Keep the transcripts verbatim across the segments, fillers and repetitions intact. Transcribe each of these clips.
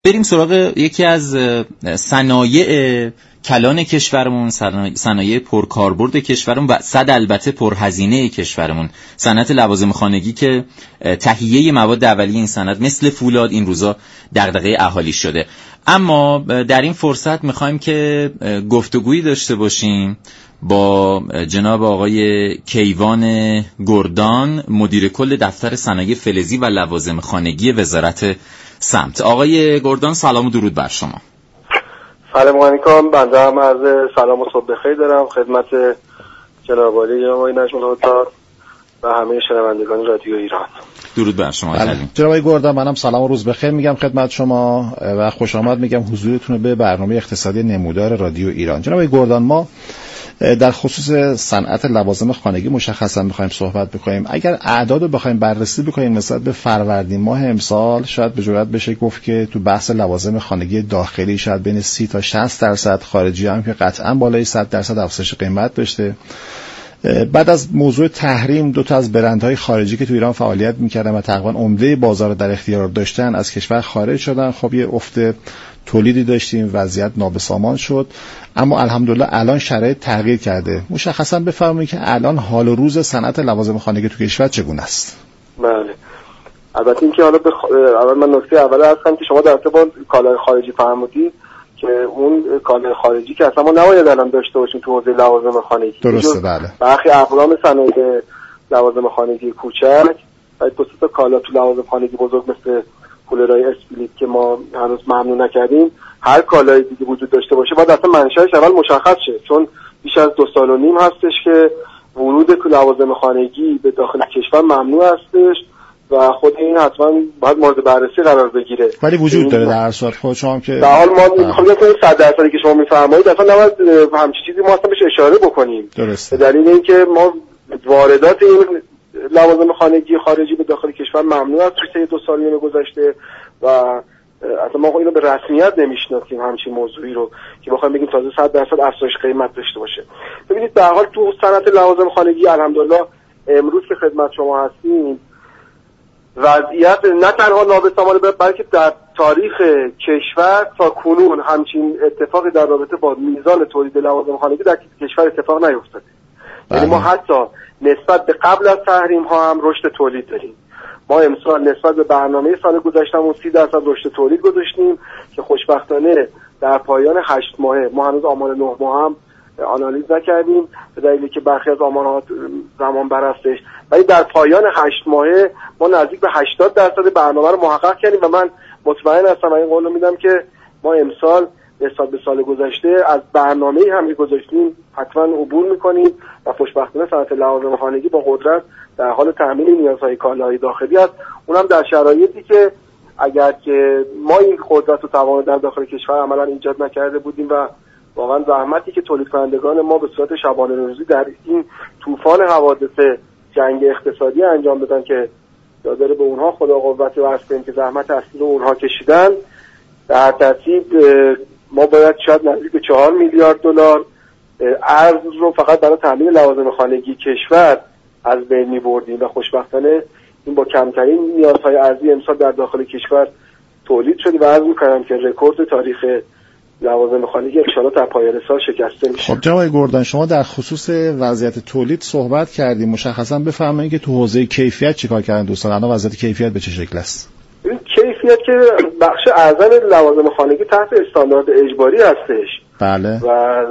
بریم سراغ یکی از صنایع کلان کشورمون، صنایع پرکاربرد کشورمون و صد البته پرهزینه کشورمون، صنعت لوازم خانگی که تهیه مواد اولیه این صنعت مثل فولاد این روزا دغدغه اهالی شده. اما در این فرصت میخوایم که گفتگویی داشته باشیم با جناب آقای کیوان گردان، مدیر کل دفتر صنایع فلزی و لوازم خانگی وزارت سمت. آقای گردان سلام و درود بر شما. سلام علیکم. بنده هم عرض سلام و صبح بخیر دارم خدمت جناب عالی آقای نجم الهدی و همه شنوندگان رادیو ایران. درود بر شما. جناب آقای گردان منم سلام و روز بخیر میگم خدمت شما و خوش آمد میگم حضورتون به برنامه اقتصادی نمودار رادیو ایران. جناب آقای گردان، ما در خصوص صنعت لوازم خانگی مشخصا می‌خوایم صحبت بکنیم. اگر اعداد رو بخوایم بررسی بکنیم نسبت به فروردین ماه امسال، شاید به جرئت بشه گفت که تو بحث لوازم خانگی داخلی شاید بین سی تا شصت درصد، خارجی هم که قطعا بالای صد درصد افزایش قیمت داشته. بعد از موضوع تحریم دو تا از برندهای خارجی که تو ایران فعالیت می‌کردن و تقریبا عمده بازار در اختیار داشتن از کشور خارج شدن. خب یه افت تولیدی داشتیم، وضعیت نابسامان شد، اما الحمدلله الان شرایط تغییر کرده. مشخصا بفرمایید که الان حال و روز صنعت لوازم خانگی تو کشور چگونه است؟ بله، البته اینکه حالا بخ... اول من نکته اول هستم که شما در ارتباط کالای خارجی فرمودید که اون کالای خارجی که اصلا ما نباید الان داشته باشیم تو حوزه لوازم خانگی. درسته، بله. برخی اقلام صنایع لوازم خانگی کوچک و دو تا کالا تو لوازم خانگی بزرگ مثل کولرهای اسپلیت که ما هنوز ممنوع نکردیم، هر کالای دیگه وجود داشته باشه باید اصلا منشأش اول مشخص شه، چون بیش از دو سال و نیم هستش که ورود لوازم خانگی به داخل کشور ممنوع هستش و خود این حتما باید مورد بررسی قرار بگیره. ولی وجود داره در هر صورت. خود شما که در حال ما میخوام بگم صد درصدی که شما میفرمایید اصلا نباید همچین چیزی ما اصلا بهش اشاره بکنیم. درسته. به دلیل اینکه ما واردات این لوازم خانگی خارجی به داخل کشور ممنوع است توی دو سال نیم گذشته و اصلا ما اینو به رسمیت نمیشناسیم همچین موضوعی رو که بخوایم بگیم تازه صد درصد افزایش قیمت داشته باشه. ببینید به هر حال تو صنعت لوازم خانگی الحمدلله امروز که خدمت شما هستیم وضعیت نه تنها نابسامانه بلکه در تاریخ کشور تا کنون همچین اتفاقی در رابطه با میزان تولید لوازم خانگی در کشور اتفاق نیفتاده. یعنی ما حتی نسبت به قبل از تحریم ها هم رشد تولید داریم. ما امسال نسبت به برنامه سال گذشتهمون سی درصد رشد تولید گذاشتیم که خوشبختانه در پایان هشت ماهه، ما هنوز آمار نه ماه هم آنالیز نکردیم به دلیلی که برخی از آمارها زمان بر هستش، ولی در پایان هشت ماهه ما نزدیک به هشتاد درصد برنامه رو محقق کردیم و من مطمئن هستم و این قول رو میدم که ما امسال نسبت به سال گذشته از برنامه‌ای هم که گذاشتیم حتما عبور می‌کنیم و خوشبختانه صنعت لوازم خانگی با قدرت در حال تامین نیازهای کالاهای داخلی است، اونم در شرایطی که اگر که ما این قدرت و توان در داخل کشور عملاً ایجاد نکرده بودیم و واقعا زحمتی که تولید کنندگان ما به صورت شبانه روزی در این طوفان حوادث جنگ اقتصادی انجام دادن که دادر به اونها خدا قوت و هستیم که زحمت اصلی رو اونها کشیدن، در ترتیب ما باید شاید نزدیک به چهار میلیارد دلار ارز رو فقط برای تامین لوازم خانگی کشور از بین می‌بردیم و خوشبختانه این با کمترین نیازهای ارزی امسال در داخل کشور تولید شده و عرض می‌کنم که رکورد تاریخ لوازم خانگی ان شاءالله در پایان سال شکسته میشه. خب جناب گردان، شما در خصوص وضعیت تولید صحبت کردیم، مشخصا بفرمایید که تو حوزه کیفیت چیکار کردن دوستان؟ الان وضعیت کیفیت به چه شکل است؟ این کیفیت که بخش اعظم لوازم خانگی تحت استاندارد اجباری هستش. بله. و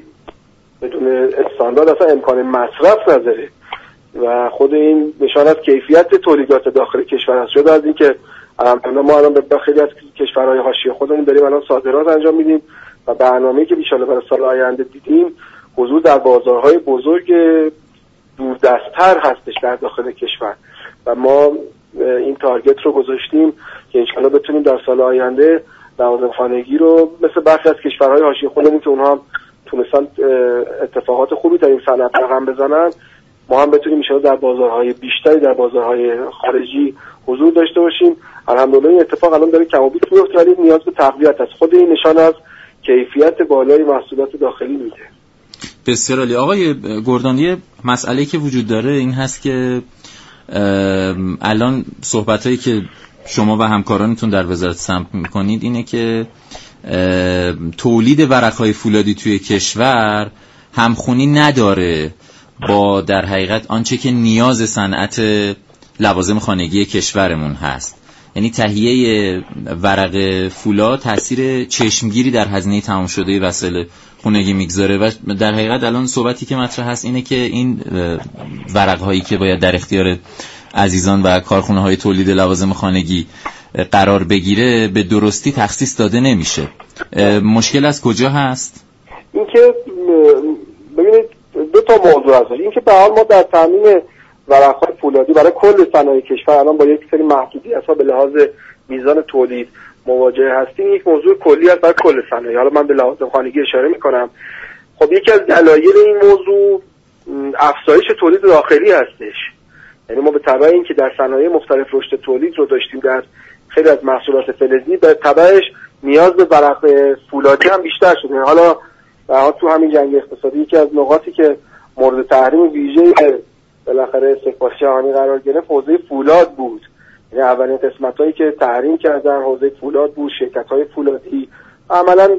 بدون استاندارد اصلا امکان مصرف نداره و خود این نشان از کیفیت تولیدات داخل کشور است. شده از اینکه ما الان به خیلی از کشورهای حاشیه خودمون داریم الان صادرات انجام میدیم و برنامه‌ای که ان شاءالله برای سال آینده دیدیم حضور در بازارهای بزرگ دوردست‌تر هستش در داخل کشور و ما این تارگت رو گذاشتیم که ان شاءالله بتونیم در سال آینده لوازم خانگی رو مثل برخی از کشورهای حاشیه خودمون که اونها هم تونستن اتفاقات خوبی در این صنعت رقم بزنن، ما هم بتونیم ان شاءالله در بازارهای بیشتری در بازارهای خارجی حضور داشته باشیم. الحمدلله این اتفاق الان داره کم و بیش میفته ولی نیاز به تقویت است. خود این نشان از کیفیت بالای محصولات داخلی میده. بسیار عالی. آقای گردان، یه مسئله که وجود داره این هست که الان صحبتایی که شما و همکارانتون در وزارت سمت میکنید اینه که تولید ورقهای فولادی توی کشور همخونی نداره با در حقیقت آنچه که نیاز صنعت لوازم خانگی کشورمون هست. یعنی تهیه ورق فولاد تاثیر چشمگیری در هزینه تمام شده وسایل خانگی میگذاره و در حقیقت الان صحبتی که مطرح هست اینه که این ورق‌هایی که باید در اختیار عزیزان و کارخانه‌های تولید لوازم خانگی قرار بگیره به درستی تخصیص داده نمیشه. مشکل از کجا هست؟ اینکه ببینید دو تا موضوع هست. اینکه به حال ما در تامین ورق‌های فولادی برای کل صنایع کشور الان با یک سری محدودیت‌ها به لحاظ میزان تولید مواجه هستیم. یک موضوع کلی است برای کل صنایع. حالا من به لوازم خانگی اشاره می‌کنم. خب یکی از دلایل این موضوع افزایش تولید داخلی هستش. یعنی ما به تبع اینکه در صنایع مختلف رشد تولید رو داشتیم در خیلی از محصولات فلزی، به تبعش نیاز به ورق فولادی هم بیشتر شده. حالا حالا تو همین جنگ اقتصادی یکی از نقاطی که مورد تحریم ویژه بالاخره استکبار جهانی قرار گرفت حوزه فولاد بود. یعنی اولین قسمتایی که تحریم کردن حوزه فولاد بود، شرکت‌های فولادی عملاً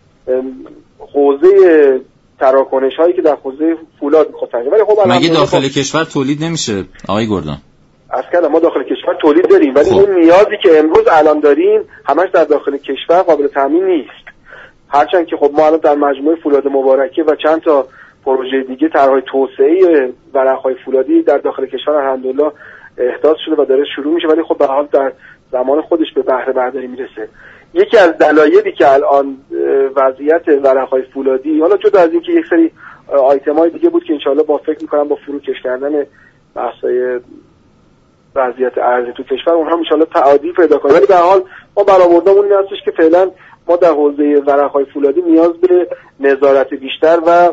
حوزه تراکنش هایی که در حوزه فولاد می‌خواستن. ولی خب مگه داخل خب... کشور تولید نمیشه آقای گردان؟ اصلا ما داخل کشور تولید داریم ولی خب. اون نیازی که امروز الان داریم همش در داخل کشور قابل تامین نیست. هرچند که خب ما الان در مجموعه فولاد مبارکه و چند تا پروژه دیگه طرح‌های توسعه ورق‌های فولادی در داخل کشور الحمدلله احداث شده و داره شروع میشه، ولی خب به حال در زمان خودش به بهره برداری میرسه. یکی از دلایلی که الان وضعیت ورق‌های فولادی، حالا جدا از اینکه یک سری آیتم‌های دیگه بود که انشالله با فکر می‌کنم با فروکش کردن بحث‌های وضعیت ارزی تو کشور اونها انشالله تعادل پیدا کنه، ولی به حال ما برآوردمون این هستش که فعلا ما در حوزه ورق‌های فولادی نیاز به نظارت بیشتر و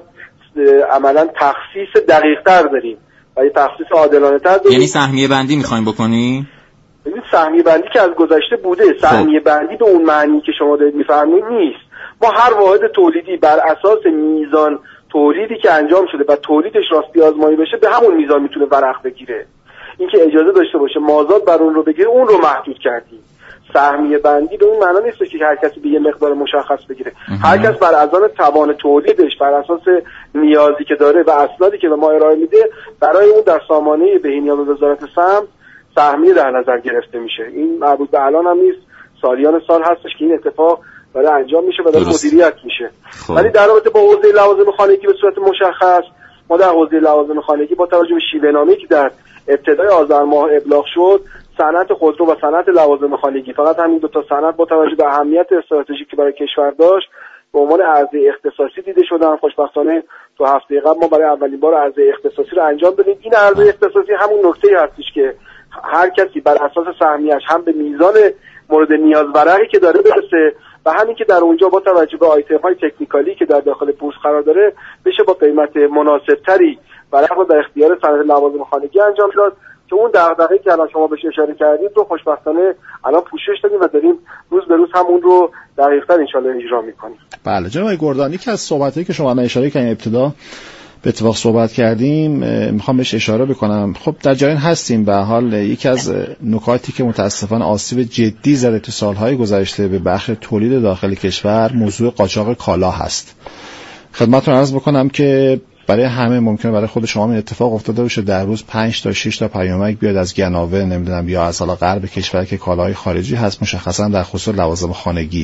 عملاً تخصیص دقیق‌تر داریم و یه تخصیص عادلانه‌تر داریم. یعنی سهمیه بندی می‌خوایم بکنی؟ ببینید سهمیه بندی که از گذشته بوده، سهمیه بندی به اون معنی که شما دارید می‌فرمایید نیست. ما هر واحد تولیدی بر اساس میزان تولیدی که انجام شده و تولیدش راستی آزمایی بشه به همون میزان میتونه ورق بگیره. اینکه اجازه داشته باشه مازاد بر اون رو بگیره اون رو محدود کردیم. سهمیه بندی به اون معنا نیست که هر کسی به یه مقدار مشخص بگیره. هر کس بر اساس توان تولیدش، بر اساس نیازی که داره و اسنادی که به ما ارائه میده برای اون در سامانه بهینیان و وزارت سمت سهمیه در نظر گرفته میشه. این مربوط به الان هم نیست، سالیان سال هستش که این اتفاق برای انجام میشه و داره مدیریت میشه. ولی در رابطه با حوزه لوازم خانگی به صورت مشخص ما در حوزه لوازم خانگی با توجه به شیوه‌نامه‌ای که در ابتدای آذر ماه ابلاغ شد، صنعت خودرو و صنعت لوازم خانگی، فقط همین دو تا صنعت با توجه به اهمیت استراتژیکی که برای کشور داشت به عنوان عرضه اختصاصی دیده شدن. خوشبختانه تو هفته قبل ما برای اولین بار عرضه اختصاصی رو انجام دادیم. این عرضه اختصاصی همون نکته‌ای هستش که هر کسی بر اساس سهمیه‌اش هم به میزان مورد نیاز ورقی که داره برسه و همین که در اونجا با توجه به آیتم‌های تکنیکالی که در داخل پوست قرار داره بشه با قیمت مناسب‌تری ورق رو در اختیار صنعت لوازم خانگی انجام داد که اون دغدغه‌ای که الان شما بهش اشاره کردید رو خوشبختانه الان پوشش دادیم و داریم روز به روز همون رو دقیق‌تر انشالله اجرا می‌کنیم. بله جناب گردانی که از صحبتایی که شما اشاره کردین ابتدا به اتفاق صحبت کردیم میخوام بهش اشاره بکنم. خب در جریان هستیم به حال یکی از نکاتی که متاسفانه آسیب جدی زده تو سالهای گذشته به بخش تولید داخل کشور موضوع قاچاق کالا هست. خدمتتون عرض بکنم که برای همه ممکنه برای خود شما این اتفاق افتاده باشه در روز پنج تا شش تا پیامک بیاد از گناوه نمیدونم یا از حالا غرب کشور که کالاهای خارجی هست مشخصا در خصوص لوازم خانگی.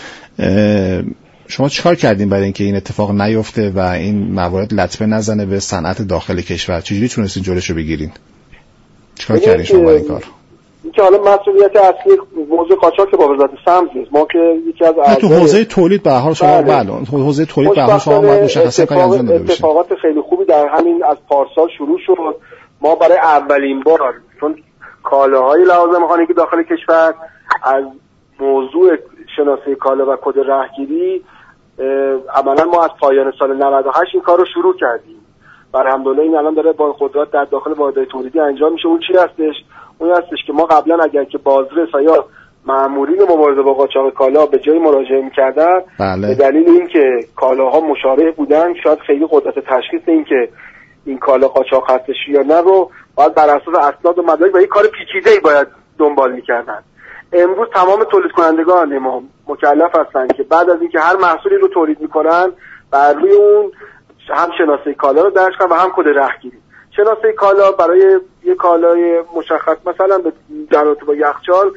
شما چیکار کردین برای اینکه این اتفاق نیفته و این موارد لطمه نزنه به صنعت داخل کشور؟ چجوری تونستین جلوشو بگیرین؟ چیکار کردین شما برای این کار؟ اینکه حالا مسئولیت اصلی موضوع قاچاق با وزارت سمت نیست. ما که یکی از اعضای تو حوزه تولید به هر حال شما بله حوزه تولید به هر حال شما باید مشخصا کاری انجام داده باشید. اتفاقات خیلی خوبی در همین از پارسال شروع شد. ما برای اولین بار چون کالاهای لوازم خانگی داخل کشور از موضوع شناسایی کالا و کد رهگیری عملا ما از پایان سال نود و هشت این کار رو شروع کردیم. الحمدلله این الان داره با قدرت در داخل واحدهای تولیدی انجام میشه. اون چی هستش؟ اون هستش که ما قبلا اگر که بازرس یا مامورین مبارزه با قاچاق کالا به جای مراجعه می‌کردن بله. به دلیل اینکه کالاها مشابه بودن شاید خیلی قدرت تشخیص این که این کالا قاچاق هستش یا نه رو باید بر اساس اسناد و مدارک و یک کار پیچیده‌ای باید دنبال می‌کردن. امروز تمام تولید کنندگان ما مکلف هستن که بعد از اینکه هر محصولی رو تولید میکنن بر روی اون هم شناسه کالا رو درج کنن و هم کد رهگیری. شناسه کالا برای یک کالای مشخص مثلا به جرات با یخچال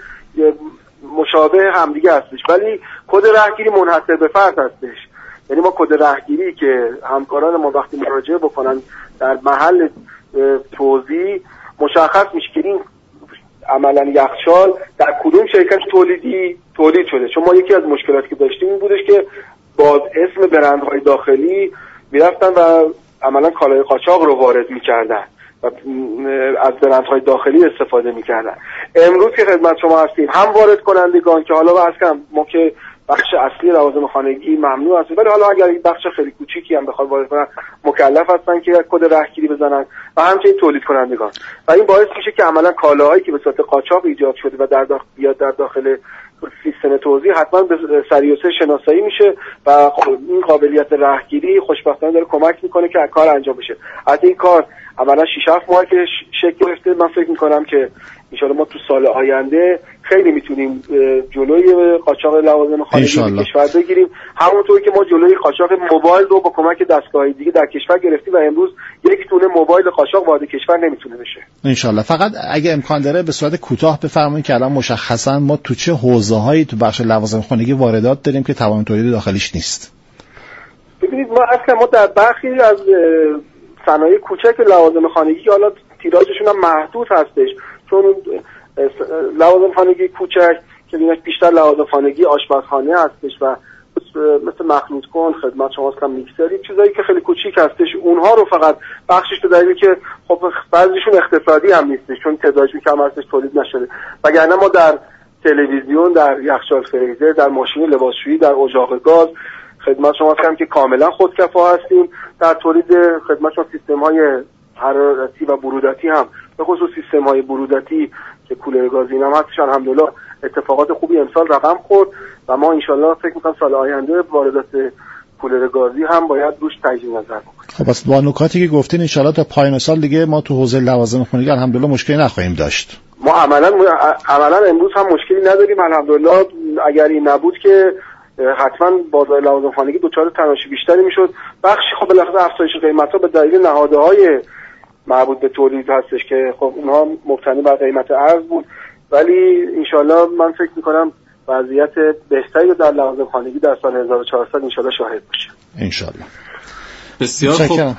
مشابه همدیگه هستش، ولی کد رهگیری منحصر به فرد هستش. یعنی ما کد رهگیری که همکاران ما وقتی مراجعه بکنن در محل توزیع مشخص میشه که این عملا یخچال در کدوم شرکت تولیدی تولید شده. چون ما یکی از مشکلاتی که داشتیم این بودش که با اسم برندهای داخلی میرفتن و عملا کالای قاچاق رو وارد میکردن و از برندهای داخلی استفاده میکردن. امروز که خدمت شما هستیم هم وارد کنندگان که حالا بحث کنم ما که بخش اصلی لوازم خانگی ممنوع هست، ولی حالا اگر یک بخش خیلی کوچیکی هم بخواد وارد کنن مکلف هستن که کد رهگیری بزنن و همچنین تولید کنندگان. و این باعث میشه که عملا کالاهایی که به صورت قاچاق ایجاد شده و در داخل بیاد در داخل سیستم توزیع حتما به سریع‌تر شناسایی میشه و این قابلیت رهگیری خوشبختانه داره کمک میکنه که کار انجام بشه. از این کار عملا شش هفت ماه که شکل گرفته، من فکر میکنم که ان شاء الله ما تو سال آینده خیلی میتونیم جلوی قاچاق لوازم خانگی در کشور بگیریم، همونطور که ما جلوی قاچاق موبایل رو با کمک دستگاه‌های دیگه در کشور گرفتیم و امروز یک دونه موبایل قاچاق وارد کشور نمیتونه بشه. ان شاء الله. فقط اگه امکان داره به صورت کوتاه بفرمایید که الان مشخصا ما تو چه حوزه‌هایی تو بخش لوازم خانگی واردات داریم که توان تولید داخلیش نیست؟ ببینید ما اصلا ما در برخی از صنایع کوچک لوازم خانگی حالا تیراژشون هم محدود هستش، چون لوازم خانگی کوچک که بیشتر لوازم خانگی آشپزخانه هستش و مثل مخلوط کن خدمت شما هستم میکسری چیزایی که خیلی کوچیک هستش، اونها رو فقط بخشش به دلیلی که خب بعضیشون اقتصادی هم نیستش چون تعدادش کم هستش تولید نشده. وگرنه ما در تلویزیون، در یخچال فریزر، در ماشین لباسشویی، در اجاق گاز خدمت شما هستم که کاملا خودکفا هستیم. در تولید خدمت شما سیستم‌های حرارتی و برودتی هم به خصوص سیستم‌های برودتی که کولر گازی هم هستش الحمدلله اتفاقات خوبی امسال رقم خورد و ما انشالله فکر می‌کنم سال آینده واردات کولر گازی هم باید روش تجدید نظر بکنیم. خب پس با نکاتی که گفتین انشالله تا پایان سال دیگه ما تو حوزه لوازم خانگی الحمدلله مشکلی نخواهیم داشت. ما عملاً عملاً امروز هم مشکلی نداریم الحمدلله. اگر این نبود که حتما بازار لوازم خانگی دچار تنش بیشتری میشد. بخشی خب بالاخره افزایش قیمت‌ها به دلیل نهادهای مربوط به تولید هستش که خب اونها مبتنی بر قیمت ارز بود، ولی انشالله من فکر میکنم وضعیت بهتری در لوازم خانگی در سال هزار و چهارصد انشالله شاهد باشه. انشالله. بسیار خوب.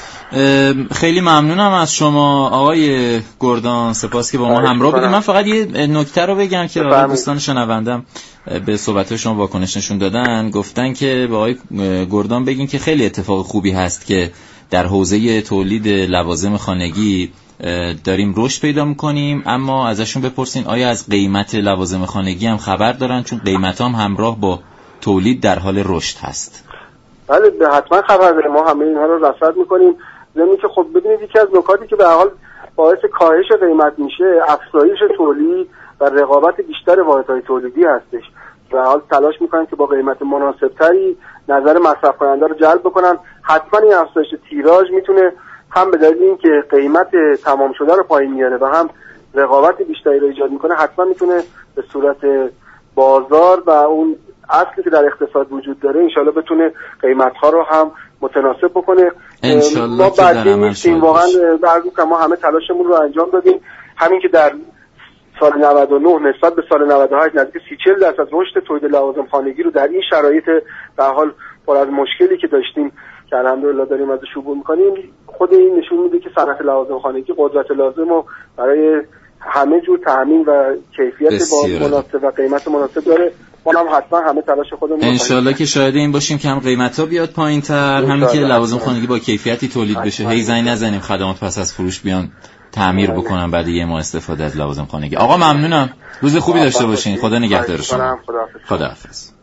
خیلی ممنونم از شما آقای گردان، سپاس که با ما همراه بودید. من فقط یه نکته رو بگم که دوستان شنوندم به صحبت شما واکنش نشون دادن، گفتن که با آقای گردان بگین که خیلی اتفاق خوبی هست که در حوزه تولید لوازم خانگی داریم رشد پیدا میکنیم، اما ازشون بپرسین آیا از قیمت لوازم خانگی هم خبر دارن، چون قیمت هم همراه با تولید در حال رشد هست. بله حتما خبر داریم، ما همه اینها رو رصد میکنیم. زمین که خب ببینید یکی از نکاتی که به هر حال باعث کاهش قیمت میشه افزایش تولید و رقابت بیشتر واحدهای تولیدی هستش. به هر حال تلاش میکنن که با قیمت مناسبتری نظر مصرف کننده رو جلب بکنن. حتما این افزایش تیراژ میتونه هم به دلیل اینکه قیمت تمام شده رو پایین میاره و هم رقابت بیشتری رو ایجاد میکنه حتما میتونه به صورت بازار و اون اصلی که در اقتصاد وجود داره انشالله بتونه قیمت‌ها رو هم متناسب بکنه. ما بعدی نیستیم واقعا بعضی که ما همه تلاشمون رو انجام دادیم، همین که در سال نود و نه نسبت به سال نود و هشت نزدیک سی چهل درصد رشد تولید لوازم خانگی رو در این شرایط در حال پر از مشکلی که داشتیم که الحمدلله داریم ازش عبور می‌کنیم، خود این نشون میده که صنعت لوازم خانگی قدرت لازم رو برای همه جور تامین و کیفیت مناسب و قیمت مناسب داره. ما هم حتما همه تلاش خودمون رو انشالله که شاهد این باشیم که هم قیمت‌ها بیاد پایین‌تر، همین که لوازم خانگی با کیفیتی تولید بشه. هی زنگ نزنیم خدمات پس از فروش بیان تعمیر بکنن بعد یه ماه استفاده از لوازم خانگی. آقا ممنونم، روز خوبی داشته باشین. خدا نگهدار شما. خداحافظ.